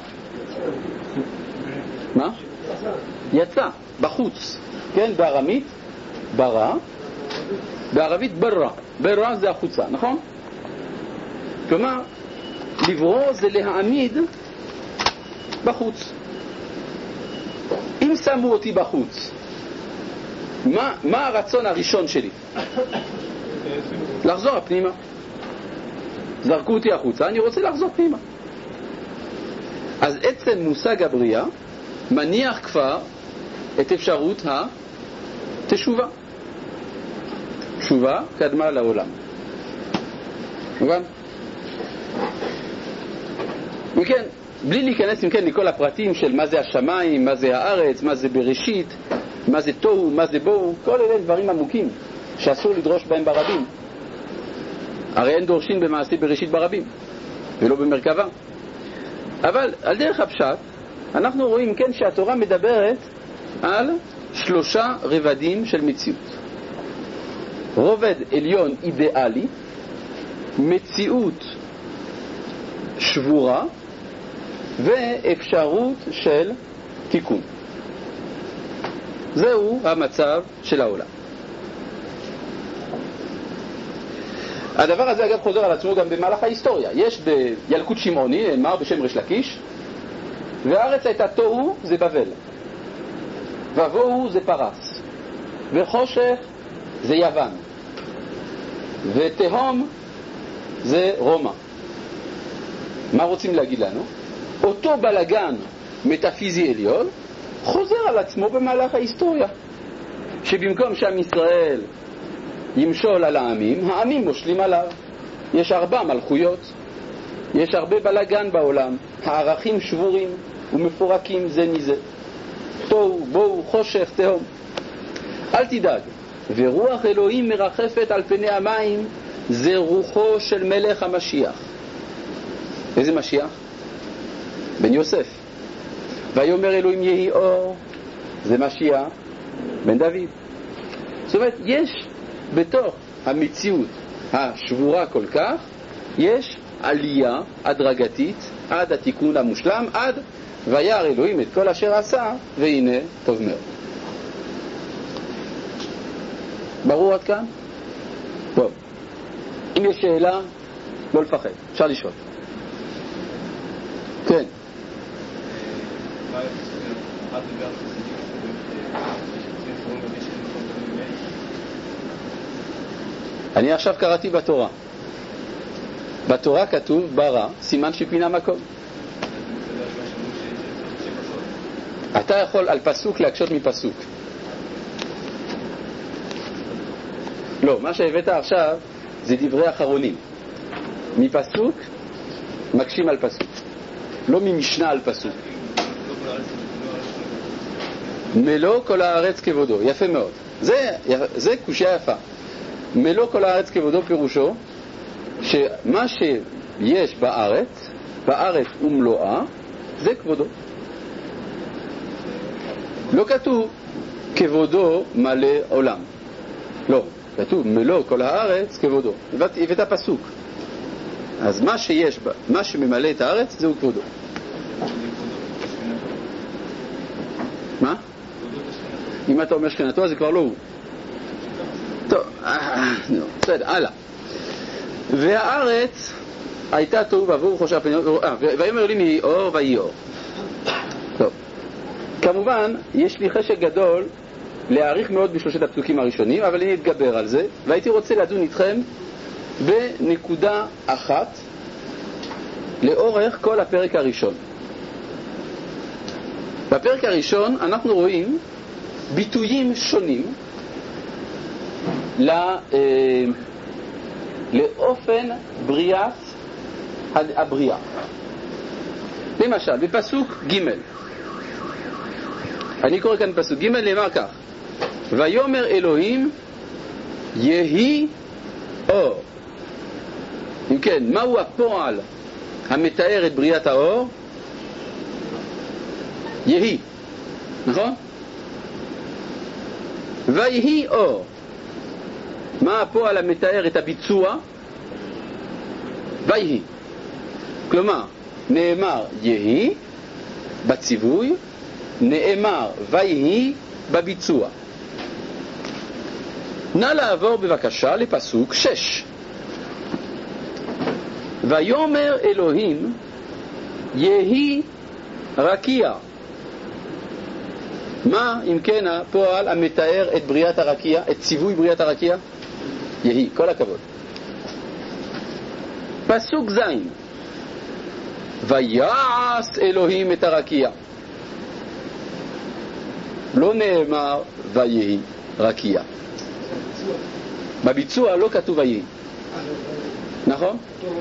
מה? יצא, בחוץ. כן, בארמית, ברא. בערבית ברא. ברא זה החוצה, נכון? כלומר, לברוא זה להעמיד בחוץ. אם שמו אותי בחוץ, מה הרצון הראשון שלי? לחזור פנימה. זרקו אותי החוצה, אני רוצה לחזור פנימה. אז עצם מושג הבריאה מניח כבר את אפשרות התשובה. תשובה קדמה לעולם. מובן? וכן, בלי להיכנס לכל הפרטים של מה זה השמיים, מה זה הארץ, מה זה בראשית, מה זה תוהו, מה זה בואו, כל אלה דברים עמוקים שאסור לדרוש בהם ברבים. הרי אין דורשים במעשה בראשית ברבים ולא במרכבה. אבל על דרך הפשט אנחנו רואים כן שהתורה מדברת על 3 רבדים של מציאות. רובד עליון אידיאלי, מציאות שבורה ואפשרות של תיקון. זהו המצב של העולם. הדבר הזה אגב חוזר על עצמו גם במהלך ההיסטוריה. יש בילקוט שמעוני, נאמר בשם ריש לקיש, והארץ הייתה תוהו, זה בבל, ובוהו זה פרס, וחושך זה יוון, ותהום זה רומא. מה רוצים להגיד לנו? אותו בלגן מטאפיזי עליון חוזר על עצמו במהלך ההיסטוריה, שבמקום שעם ישראל ימשול על העמים מושלים עליו. יש 4 מלכויות, יש הרבה בלגן בעולם, הערכים שבורים ומפורקים זה מזה, תוהו בואו חושך תהום. אל תדאג, ורוח אלוהים מרחפת על פני המים, זה רוחו של מלך המשיח. איזה משיח? בן יוסף. ויאמר אלוהים יהי אור, זה משיח בן דוד. זאת אומרת, יש בתוך המציאות השבורה כל כך, יש עלייה הדרגתית עד התיקון המושלם, עד וירא אלוהים את כל אשר עשה והנה טוב מאוד. ברור עד כאן? טוב. אם יש שאלה, לא לפחד, אפשר לשאול. כן. אני עכשיו קראתי בתורה. בתורה כתוב ברא, סימן שפינה מקום. אתה יכול על פסוק להקשות מפסוק. לא, מה שהבאת עכשיו זה דברי אחרונים. מפסוק מקשים על פסוק, לא ממשנה על פסוק. מלוא כל הארץ כבודו, יפה מאוד. זה קושיה יפה. מלוא כל הארץ כבודו פירושו שמה שיש בארץ ומלואה, זה כבודו. לא כתוב כבודו מלא עולם. לא, כתוב מלוא כל הארץ כבודו. הבאת פסוק. אז מה שיש בה, מה שממלא את הארץ, זהו כבודו. מה? אם אתה אומר שכנתו, זה כבר לא הוא. טוב, בסדר, הלאה. והארץ הייתה תוהו ובוהו חושך פני ויאמר אלוהים יהי אור ויהי אור. טוב. כמובן, יש לי חשק גדול להאריך מאוד בשלושת הפסוקים הראשונים, אבל אני אתגבר על זה, והייתי רוצה לדון איתכם בנקודה אחת לאורך כל הפרק הראשון. בפרק הראשון אנחנו רואים ביטויים שונים לאופן בריאת הבריאה. למשל, בפסוק ג' אני קורא כאן פסוק ג' נאמר כך: ויאמר אלוהים יהי אור. אם כן, מהו הפועל המתאר את בריאת האור? יהי, נכון? ויהי אור. מה הפועל המתאר את הביצוע? ויהי. כלומר, נאמר יהי בציווי, נאמר ויהי בביצוע. נא לעבור בבקשה לפסוק 6. ויאמר אלוהים יהי רקיע. מה אם כן הפועל המתאר את בריאת הרקיע, את ציווי בריאת הרקיע? יהי, כל הכבוד. פסוק ז' ויעש אלוהים את הרקיע. לא נאמר ויהי רקיע. בביצוע לא כתוב ויהי, נכון?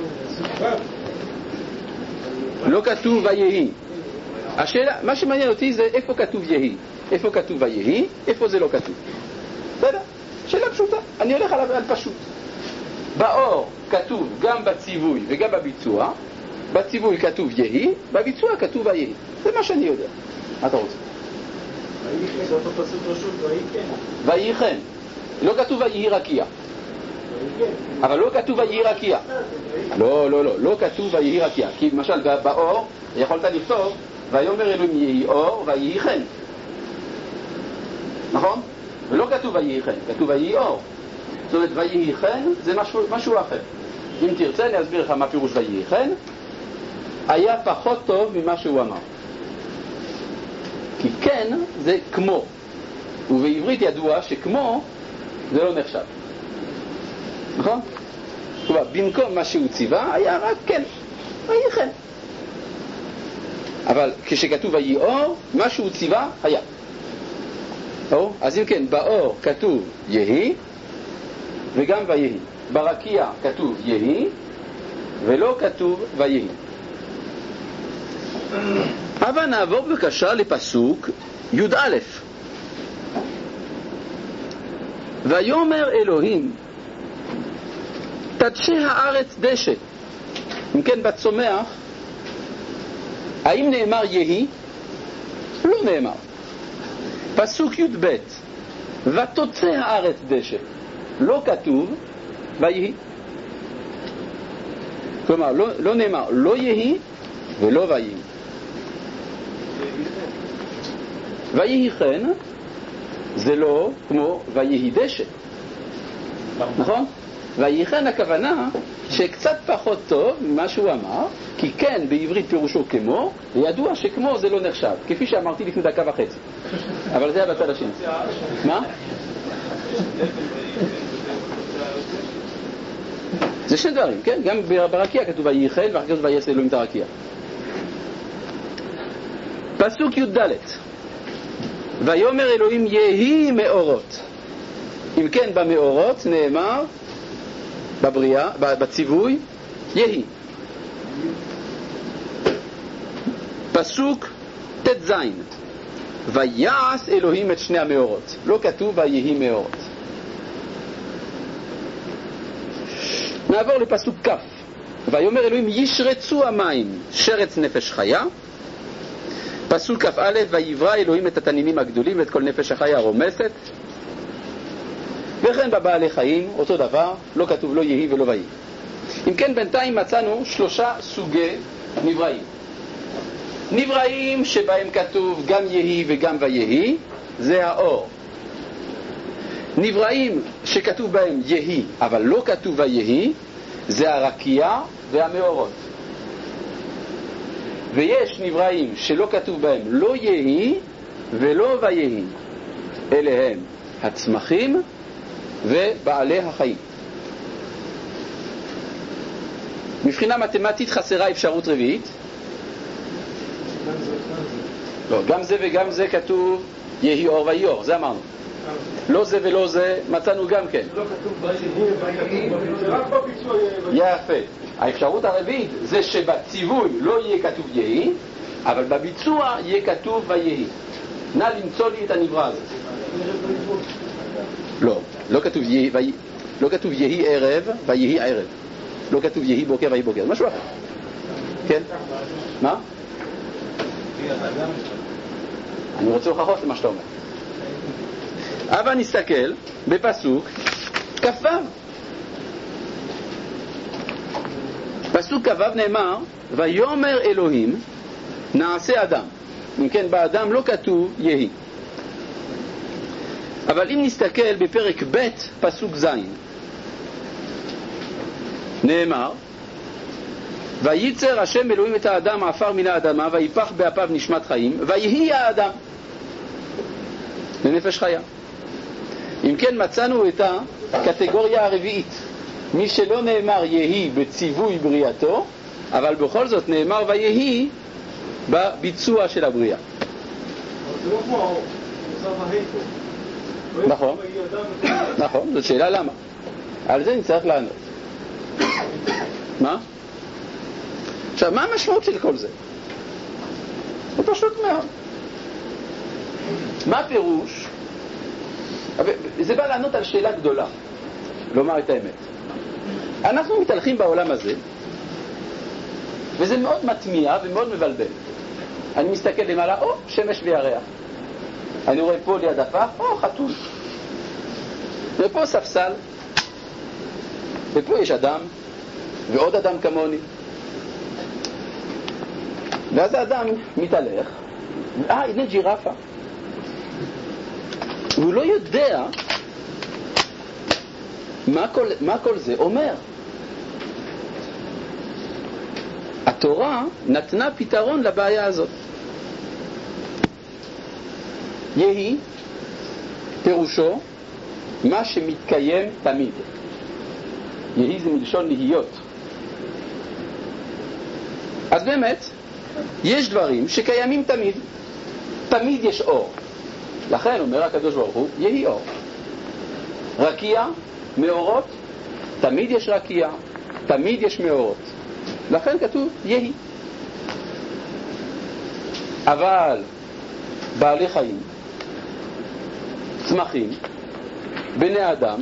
לא כתוב ויהי. השאלה, מה שמעניין אותי זה איפה כתוב יהי, איפה כתוב ויהי, איפה זה לא כתוב. בסדר? שאלה פשוטה, אני הולך על פשוט. באור כתוב גם בציווי וגם בביצוע. בציווי כתוב יהי, בביצוע כתוב ויהי. זה מה שאני יודע. מה אתה רוצה? ויהי כן. לא כתוב ויהי רקיע. אבל לא כתוב ויהי רקיע. לא כתוב ויהי רקיע. כי למשל באור יכולת לכתוב ויאמר אלוהים יהי אור ויהי כן. נכון? ולא כתוב ויהי כן, כתוב ויהי אור. זאת אומרת ויהי כן זה משהו אחר. אם תרצה אני אסביר לך מה פירוש ויהי כן. היה פחות טוב ממה שהוא אמר. כי כן זה כמו, ובעברית ידוע שכמו זה לא נחשב, נכון? כלומר, במקום מה שהוא ציווה היה רק כן, ויהי כן. אבל כשכתוב ויהי אור, מה שהוא ציווה היה. אז אם כן, באור כתוב יהי וגם ויהי. ברקיע כתוב יהי ולא כתוב ויהי. אבל נעבור בבקשה לפסוק י"א. ויאמר אלוהים תדשה הארץ דשא. אם כן, בצומח האם נאמר יהי? לא נאמר. פסוק י"ב ותוצא הארץ דשא. לא כתוב ויהי. כלומר, לא נאמר לא יהי ולא ויהי. ויהי כן זה לא כמו ויהי דשא, נכון? ויהי כן הכוונה שקצת פחות טוב ממה שהוא אמר, כי כן בעברית פירושו כמו, וידוע שכמו זה לא נחשב, כפי שאמרתי לפני דקה וחצי, אבל זה היה בצד השני. מה? זה שני דברים, כן? גם ברקיע כתוב ויהי כן ואחר כך כתוב ויעש אלוהים את הרקיע. פסוק י"ד ויאמר אלוהים יהי מאורות. אם כן, במאורות נאמר בבריאה, בציווי יהי. פסוק ט"ז ויעש אלוהים את שני המאורות. לא כתוב ויהי מאורות. נעבור לפסוק כ' ויאמר אלוהים ישרצו המים שרץ נפש חיה. פסוק כ"א ויברא אלוהים את התנינים הגדולים ואת כל נפש החיה הרומסת. וכן בבעלי חיים אותו דבר, לא כתוב לא יהי ולא ויהי. אם כן, בינתיים מצאנו 3 סוגי נבראים. נבראים שבהם כתוב גם יהי וגם ויהי, זה האור. נבראים שכתוב בהם יהי אבל לא כתוב ויהי, זה הרקיע והמאורות. ויש נבראים שלא כתוב בהם לא יהי ולא ויהי, אלה הם הצמחים ובעלי החיים. מבחינה מתמטית חסרה אפשרות רביעית. לא, גם זה וגם זה כתוב יהי אור ויהי אור, זה אמרנו. לא זה ולא זה מצאנו גם כן. לא כתוב ויהי, זה רק בביצוע יפה. האפשרות הרביעית זה שבציווי לא יהיה כתוב יהי, אבל בביצוע יהיה כתוב ויהי. נא למצוא לי את הנברא הזה. לא כתוב יהי, לא כתוב יהי ערב ויהי ערב. לא כתוב יהי בוקר ויהי בוקר. משהו אחר. כן? מה? אני רוצה הוכחות למה שאתה אומר. אבל נסתכל בפסוק כ"ו. פסוק כ"ו נאמר ויאמר אלוהים נעשה אדם. אם כן, באדם לא כתוב יהי. אבל אם נסתכל בפרק ב' פסוק ז' נאמר וייצר השם אלוהים את האדם עפר מן האדמה ויפח באפיו נשמת חיים ויהי האדם לנפש חיה. אם כן, מצאנו את הקטגוריה הרביעית, מי שלא נאמר יהי בציווי בריאתו, אבל בכל זאת נאמר ויהי בביצוע של הבריאה. זה לא כמו האור, זה נכון, נכון, זאת שאלה למה. על זה נצטרך לענות. מה? עכשיו, מה המשמעות של כל זה? זה פשוט מאוד. מה הפירוש? זה בא לענות על שאלה גדולה, לומר את האמת. אנחנו מתהלכים בעולם הזה, וזה מאוד מטמיע ומאוד מבלבל. אני מסתכל למעלה, שמש וירח. אני רואה פה ליד הפח, חתול. ופה ספסל. ופה יש אדם, ועוד אדם כמוני. ואז האדם מתהלך, הנה ג'ירפה. והוא לא יודע מה כל זה אומר. התורה נתנה פתרון לבעיה הזאת. יהי פירושו מה שמתקיים תמיד. יהי זה מלשון להיות. אז באמת יש דברים שקיימים תמיד. תמיד יש אור. לכן אומר הקדוש ברוך הוא יהי אור. רקיע, מאורות, תמיד יש רקיע, תמיד יש מאורות. לכן כתוב יהי. אבל בעלי חיים, צמחים, בני אדם,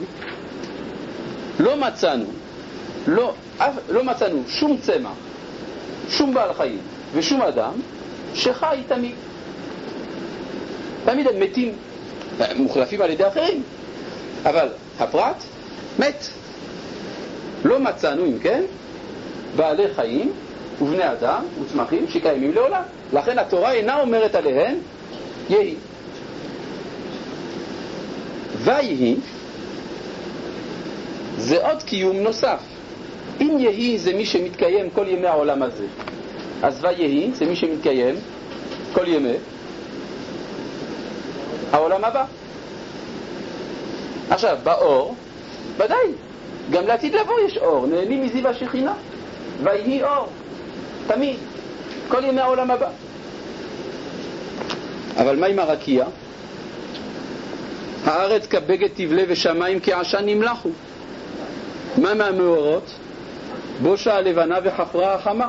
לא מצאנו שום צמח, שום בעל חיים ושום אדם שחי תמיד. תמיד הם מתים, מוחלפים על ידי אחרים, אבל הפרט מת. לא מצאנו, אם כן, בעלי חיים ובני אדם וצמחים שקיימים לעולם. לכן התורה אינה אומרת עליהם יהי. ויהי זה עוד קיום נוסף. אם יהי זה מי שמתקיים כל ימי העולם הזה, אז ויהי זה מי שמתקיים כל ימי העולם הבא. עכשיו, באור, ודאי, גם לעתיד לבוא יש אור, נהנים מזיו השכינה. ויהי אור, תמיד, כל ימי העולם הבא. אבל מה עם הרקיע? הארץ כבגד תבלה ושמיים כעשן נמלחו. מה מהמאורות? בושה הלבנה וחפרה החמה.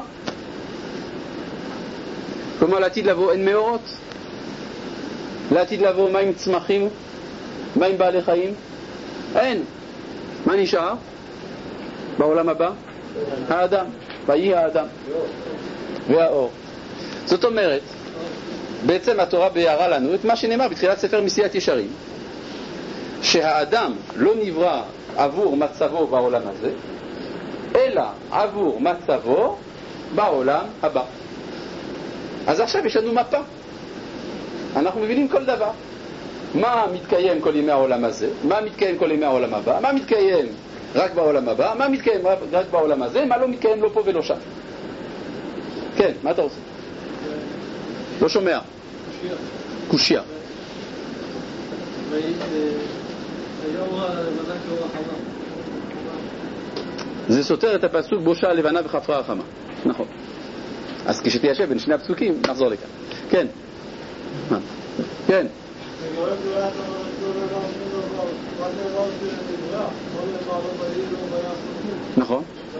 כלומר, לעתיד לבוא אין מאורות. לעתיד לבוא מה עם צמחים? מה עם בעלי חיים? אין. מה נשאר? בעולם הבא? האדם. ויהי האדם. והאור. זאת אומרת, בעצם התורה ביארה לנו את מה שנאמר בתחילת ספר מסיעת ישרים, שהאדם לא נברא עבור מצבו בעולם הזה, אלא עבור מצבו בעולם הבא. אז עכשיו יש לנו מפה. אנחנו מבינים כל דבר. מה מתקיים כל ימי העולם הזה? מה מתקיים כל ימי העולם הבא? מה מתקיים רק בעולם הבא? מה מתקיים רק בעולם הזה? מה לא מתקיים לא פה ולא שם? כן, מה אתה עושה? לא שומע. קושיה. זה סותר את הפסוק בושה לבנה וחפרה החמה. נכון. אז כשתיישב בין שני הפסוקים נחזור לכאן. כן. כן. נכון.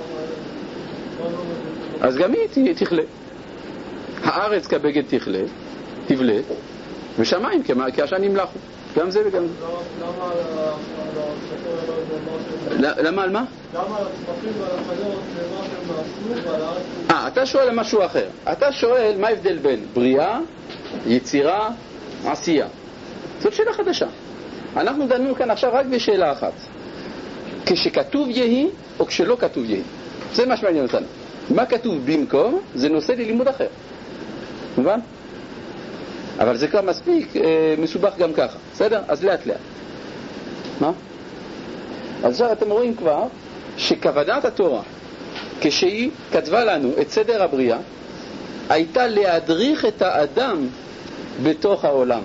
אז גם היא תכלה. הארץ כבגד תבלה, ושמיים כעשן ימלחו. גם זה וגם זה. למה על מה? למה על הצמחים ועל החיות למה שהם נעשו ועל הארץ? אתה שואל על משהו אחר. אתה שואל מה ההבדל בין בריאה, יצירה, עשייה. זאת שאלה חדשה. אנחנו דנו כאן עכשיו רק בשאלה אחת. כשכתוב יהי או כשלא כתוב יהי. זה מה שמעניין אותנו. מה כתוב במקום זה נושא ללימוד אחר. מובן? אבל זה כבר מספיק מסובך גם ככה. בסדר? אז לאט לאט. מה? אז עכשיו אתם רואים כבר שכוונת התורה כשהיא כתבה לנו את סדר הבריאה הייתה להדריך את האדם בתוך העולם.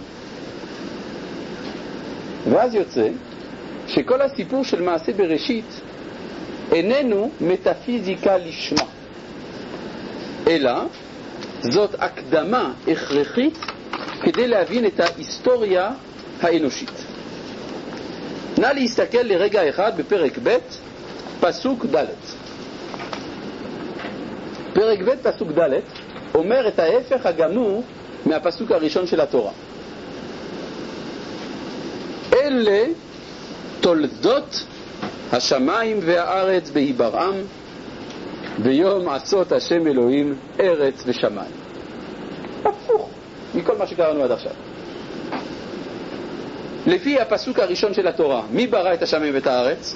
ואז יוצא שכל הסיפור של מעשה בראשית איננו מטאפיזיקה לשמה, אלא זאת הקדמה הכרחית כדי להבין את ההיסטוריה האנושית. נא להסתכל לרגע אחד בפרק ב' פסוק ד'. פרק ב' פסוק ד' אומר את ההפך הגמור מהפסוק הראשון של התורה. אלה תולדות השמיים והארץ בהיברעם ביום עשות השם אלוהים ארץ ושמיים. הפוך מכל מה שקראנו עד עכשיו. לפי הפסוק הראשון של התורה, מי ברא את השמיים ואת הארץ?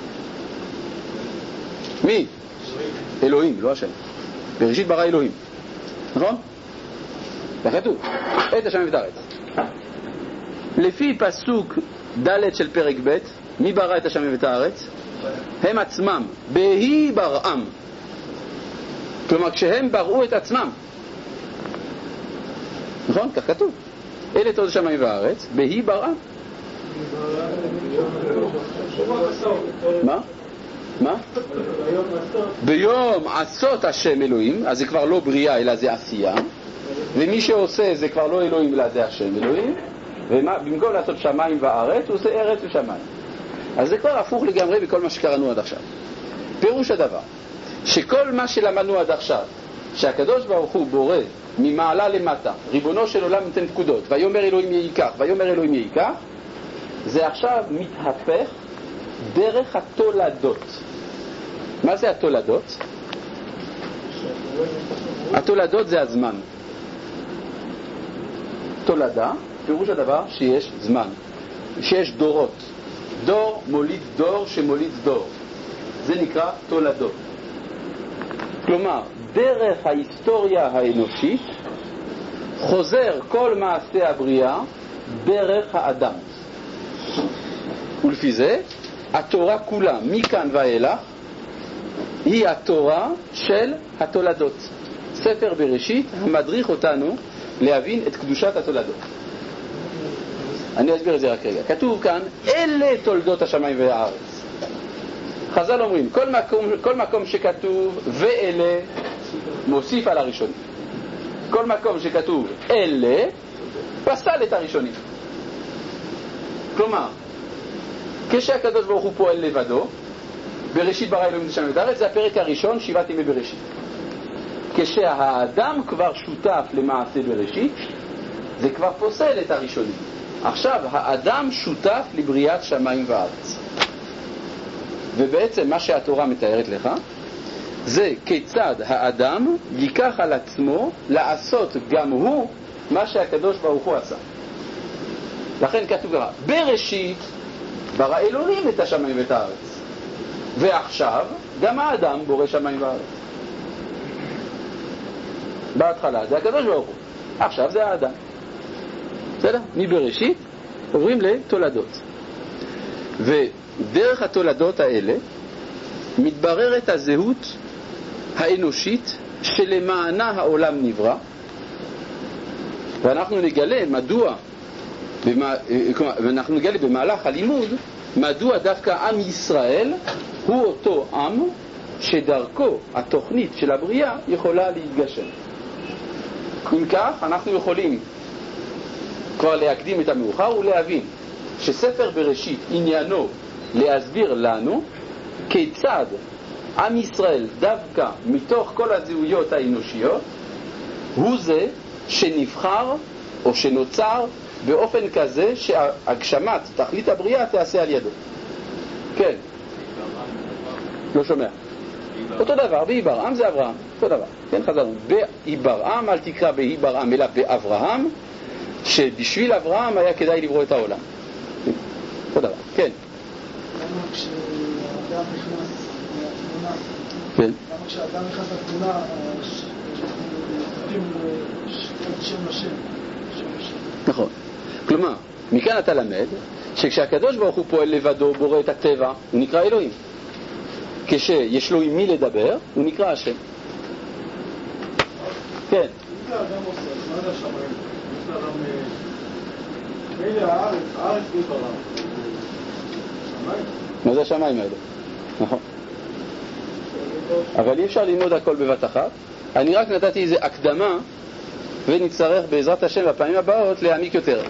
מי? אלוהים, לא השם. בראשית ברא אלוהים. נכון? כתוב, את השמיים ואת הארץ. לפי פסוק ד' של פרק ב', מי ברא את השמיים ואת הארץ? הם עצמם, בהיברעם. כלומר, כשהם בראו את עצמם. נכון? כך כתוב. אלה תולדות השמיים והארץ, בהיברעם. מה? מה? ביום עשות השם אלוהים, אז זה כבר לא בריאה אלא זה עשייה, ומי שעושה זה כבר לא אלוהים אלא זה השם אלוהים, ובמקום לעשות שמיים וארץ הוא עושה ארץ ושמיים. אז זה כבר הפוך לגמרי בכל מה שקראנו עד עכשיו. פירוש הדבר שכל מה שלמדנו עד עכשיו, שהקדוש ברוך הוא בורא ממעלה למטה, ריבונו של עולם נותן פקודות, ויאמר אלוהים יהי כך, ויאמר אלוהים יהי כך, זה עכשיו מתהפך דרך התולדות. מה זה התולדות? התולדות זה הזמן. תולדה, פירוש הדבר שיש זמן, שיש דורות. דור מוליד דור שמוליד דור. זה נקרא תולדות. כלומר, דרך ההיסטוריה האנושית חוזר כל מעשה הבריאה דרך האדם. ולפי זה, התורה כולה, מכאן ואילך, היא התורה של התולדות. ספר בראשית המדריך אותנו להבין את קדושת התולדות. אני אסביר את זה רק רגע. כתוב כאן, אלה תולדות השמיים והארץ. חז"ל אומרים, כל מקום שכתוב ואלה, מוסיף על הראשונים. כל מקום שכתוב אלה, פסל את הראשונים. כלומר, כשהקדוש ברוך הוא פועל לבדו, בראשית ברא אלוהים את השמיים ואת הארץ, זה הפרק הראשון, 7 ימי בראשית. כשהאדם כבר שותף למעשה בראשית, זה כבר פוסל את הראשונים. עכשיו, האדם שותף לבריאת שמיים וארץ. ובעצם מה שהתורה מתארת לך, זה כיצד האדם ייקח על עצמו לעשות גם הוא מה שהקדוש ברוך הוא עשה. לכן כתוב ככה, בראשית ברא אלוהים את השמיים ואת הארץ. ועכשיו גם האדם בורא שמיים וארץ. בהתחלה זה הקדוש ברוך הוא, עכשיו זה האדם. בסדר? מבראשית עוברים לתולדות. ודרך התולדות האלה מתבררת הזהות האנושית שלמענה העולם נברא, ואנחנו נגלה מדוע ואנחנו נגלה במהלך הלימוד מדוע דווקא עם ישראל הוא אותו עם שדרכו התוכנית של הבריאה יכולה להתגשם. אם כך, אנחנו יכולים כבר להקדים את המאוחר ולהבין שספר בראשית עניינו להסביר לנו כיצד עם ישראל דווקא מתוך כל הזהויות האנושיות הוא זה שנבחר או שנוצר באופן כזה שהגשמת תכלית הבריאה תעשה על ידו. כן. לא שומע. אותו דבר, באברהם זה אברהם, אותו דבר. כן, חזרנו. באברהם, אל תקרא באברהם אלא באברהם, שבשביל אברהם היה כדאי לברוא את העולם. אותו דבר, כן. למה כשאדם נכנס לתמונה, כן. למה כשאדם נכנס לתמונה, נותנים שם לשם. נכון. כלומר, מכאן אתה למד שכשהקדוש ברוך הוא פועל לבדו, בורא את הטבע, הוא נקרא אלוהים. כשיש לו עם מי לדבר, הוא נקרא השם. כן. אם זה אדם עושה, אז מה זה השמיים? אם זה אדם... מילא הארץ הוא ברם. שמיים? מה זה השמיים האלה? נכון. אבל אי אפשר ללמוד הכל בבת אחת. אני רק נתתי איזו הקדמה ונצטרך בעזרת השם בפעמים הבאות להעמיק יותר.